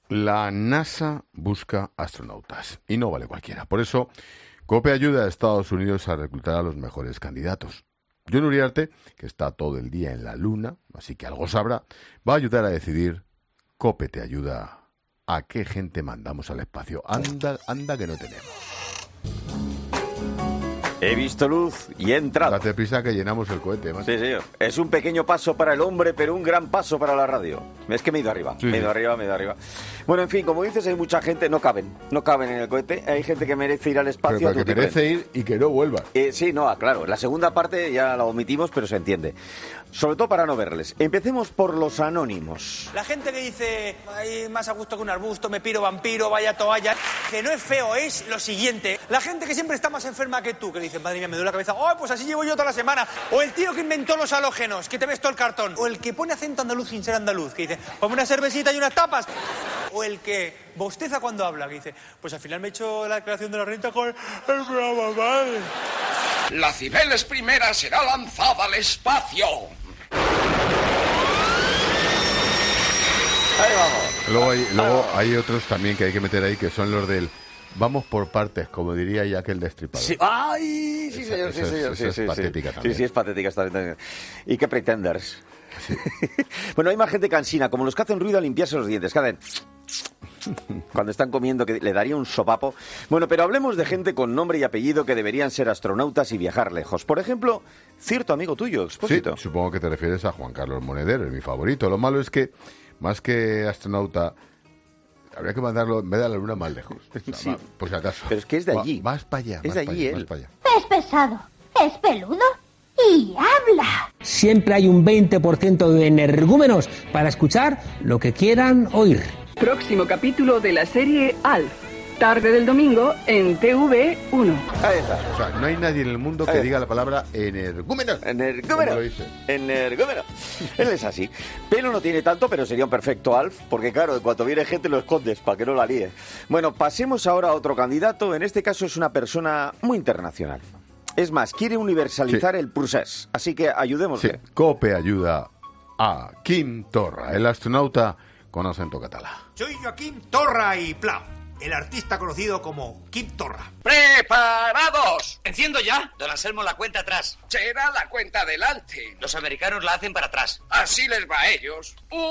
La NASA busca astronautas y no vale cualquiera. Por eso, COPE ayuda a Estados Unidos a reclutar a los mejores candidatos. Jon Uriarte, que está todo el día en la Luna, así que algo sabrá, va a ayudar a decidir. COPE te ayuda a qué gente mandamos al espacio. Anda que no tenemos. He visto luz y he entrado. Date prisa que llenamos el cohete, man. Sí, señor. Es un pequeño paso para el hombre, pero un gran paso para la radio. Es que me he ido arriba. Me he ido arriba. Bueno, en fin, como dices, hay mucha gente, no caben en el cohete. Hay gente que merece ir al espacio. Pero que merece ir y que no vuelva. Sí, no, claro. La segunda parte ya la omitimos, pero se entiende. Sobre todo para no verles. Empecemos por los anónimos. La gente que dice, hay más a gusto que un arbusto, me piro vampiro, vaya toalla. Que no es feo, es lo siguiente. La gente que siempre está más enferma que tú, que dice, madre mía, me duele la cabeza. Oh, pues así llevo yo toda la semana. O el tío que inventó los halógenos, que te ves todo el cartón. O el que pone acento andaluz sin ser andaluz, que dice, ponme una cervecita y unas tapas. O el que bosteza cuando habla, que dice, pues al final me he hecho la declaración de la renta con el programa, madre. La Cibeles I será lanzada al espacio. Ahí vamos. Luego hay otros también que hay que meter ahí, que son los del vamos por partes, como diría Jack el Destripador. Sí. ¡Ay! Sí, señor, sí, señor. Esa es patética también. Sí, es patética esta vez. ¿Y qué Pretenders? Sí. Bueno, hay más gente cansina, como los que hacen ruido al limpiarse los dientes, que hacen cuando están comiendo, que le daría un sopapo. Bueno, pero hablemos de gente con nombre y apellido que deberían ser astronautas y viajar lejos. Por ejemplo, cierto amigo tuyo, Expósito. Sí, supongo que te refieres a Juan Carlos Monedero, es mi favorito. Lo malo es que, más que astronauta, habría que mandarlo en vez de la Luna más lejos. O sea, Sí. Por si acaso. Pero es que es de allí. Vas para allá. Es de allí, vas para allá. Es pesado, es peludo y habla. Siempre hay un 20% de energúmenos para escuchar lo que quieran oír. Próximo capítulo de la serie Alf. Tarde del domingo en TV1. Ahí está. O sea, no hay nadie en el mundo que diga la palabra energúmeno. Energúmeno. ¿Cómo lo dice? Energúmeno. Él es así. Pelo no tiene tanto, pero sería un perfecto Alf, porque claro, en cuanto viene gente lo escondes para que no la líe. Bueno, pasemos ahora a otro candidato. En este caso es una persona muy internacional. Es más, quiere universalizar el procés. Así que ayudémosle. Sí, COPE ayuda a Quim Torra, el astronauta con acento catalá. Soy Joaquim Torra y Pla, el artista conocido como Quim Torra. ¡Preparados! ¿Enciendo ya? Don Anselmo, la cuenta atrás. Será la cuenta adelante. Los americanos la hacen para atrás. Así les va a ellos.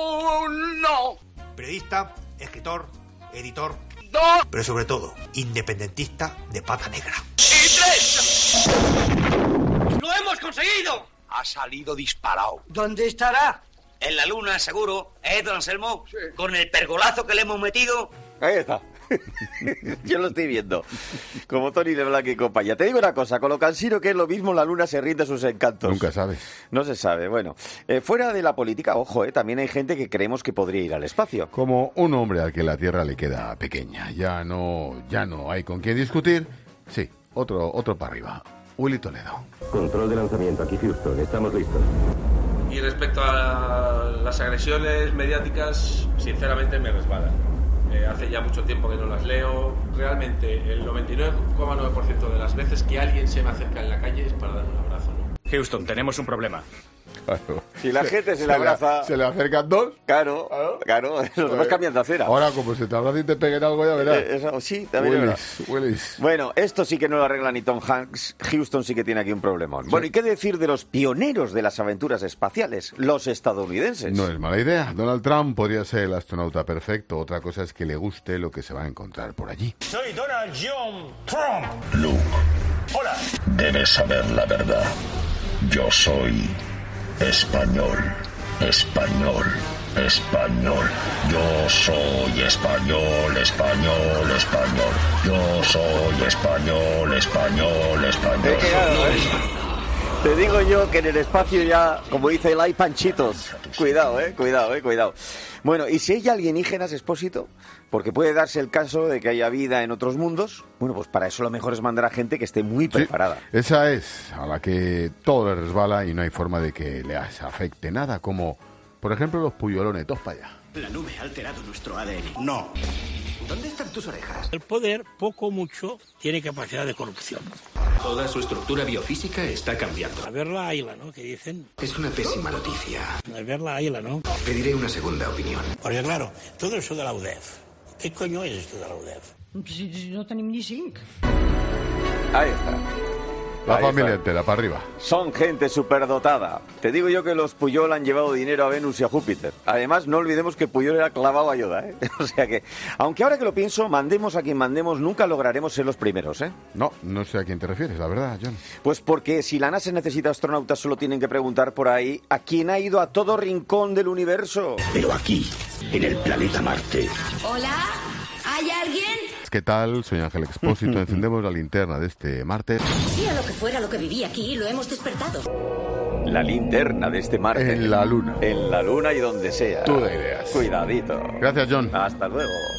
1, Periodista, escritor, editor, 2 pero sobre todo, independentista de pata negra. y 3. ¡Lo hemos conseguido! Ha salido disparado. ¿Dónde estará? En la luna, seguro. Don Anselmo? Sí. Con el pergolazo que le hemos metido. Ahí está. Yo lo estoy viendo. Como Tony LeBlanc y compañía. Te digo una cosa, con lo cansino que es lo mismo, la luna se rinde a sus encantos. Nunca sabes. No se sabe. Bueno, fuera de la política, ojo, también hay gente que creemos que podría ir al espacio. Como un hombre al que la Tierra le queda pequeña. Ya no hay con quién discutir. Sí, otro para arriba. Willy Toledo. Control de lanzamiento, aquí Houston, estamos listos. Y respecto a las agresiones mediáticas, sinceramente me resbalan. Hace ya mucho tiempo que no las leo. Realmente el 99,9% de las veces que alguien se me acerca en la calle es para dar un abrazo, ¿no? Houston, tenemos un problema. Claro. Si la gente se le abraza... Se le acercan dos. Claro. Los demás cambian de acera. Ahora, como se te abraza y te peguen algo, ya verás. Sí, también Willis. Bueno, esto sí que no lo arregla ni Tom Hanks. Houston sí que tiene aquí un problemón. Sí. Bueno, ¿y qué decir de los pioneros de las aventuras espaciales? Los estadounidenses. No es mala idea. Donald Trump podría ser el astronauta perfecto. Otra cosa es que le guste lo que se va a encontrar por allí. Soy Donald John Trump. Luke. Hola. Debes saber la verdad. Yo soy español. Yo soy español. Yo soy español. Te digo yo que en el espacio ya, como dice el hay panchitos. Cuidado. Bueno, ¿y si hay alienígenas, Expósito? Porque puede darse el caso de que haya vida en otros mundos. Bueno, pues para eso lo mejor es mandar a gente que esté muy preparada. Sí, esa es a la que todo le resbala y no hay forma de que le afecte nada, como por ejemplo los puyolones, todos para allá. La nube ha alterado nuestro ADN. No. ¿Dónde están tus orejas? El poder, poco o mucho, tiene capacidad de corrupción. Toda su estructura biofísica está cambiando. A ver la águila, ¿no? ¿Qué dicen? Es una pésima noticia. A ver la águila, ¿no? Pediré una segunda opinión. Porque claro, todo eso de la UDEF, Què coño és esto de la UDEF? No tenim ni 5. Ahí está. La Ahí familia está. entera, para arriba. Son gente superdotada. Te digo yo que los Puyol han llevado dinero a Venus y a Júpiter. Además, no olvidemos que Puyol era clavado a Yoda, ¿eh? O sea que, aunque ahora que lo pienso, mandemos a quien mandemos, nunca lograremos ser los primeros, ¿eh? No sé a quién te refieres, la verdad, John. Pues porque si la NASA necesita astronautas, solo tienen que preguntar por ahí a quién ha ido a todo rincón del universo. Pero aquí, en el planeta Marte. Hola, ¿hay alguien? ¿Qué tal? Soy Ángel Expósito. Encendemos la linterna de este martes. Sea lo que fuera lo que vivía aquí, lo hemos despertado. La linterna de este Marte. En la luna. En la luna y donde sea. Tú de ideas. Cuidadito. Gracias, John. Hasta luego.